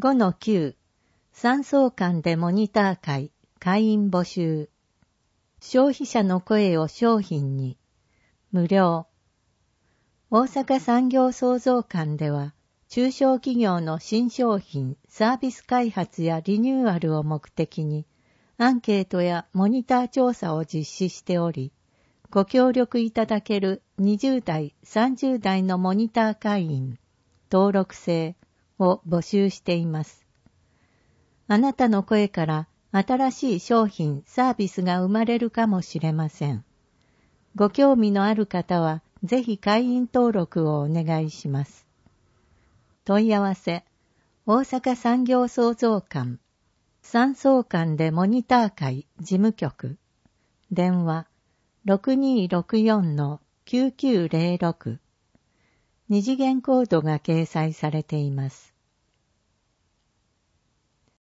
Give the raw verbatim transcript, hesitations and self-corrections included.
ごのきゅう 産総館でモニター会会員募集。消費者の声を商品に無料。大阪産業創造館では中小企業の新商品サービス開発やリニューアルを目的にアンケートやモニター調査を実施しており、ご協力いただけるにじゅう代、さんじゅう代のモニター会員、登録制を募集しています。あなたの声から新しい商品、サービスが生まれるかもしれません。ご興味のある方は、ぜひ会員登録をお願いします。問い合わせ、大阪産業創造館、産総館でモニター会事務局、電話 ろくにーろくよんのきゅうきゅうゼロろく、二次元コードが掲載されています。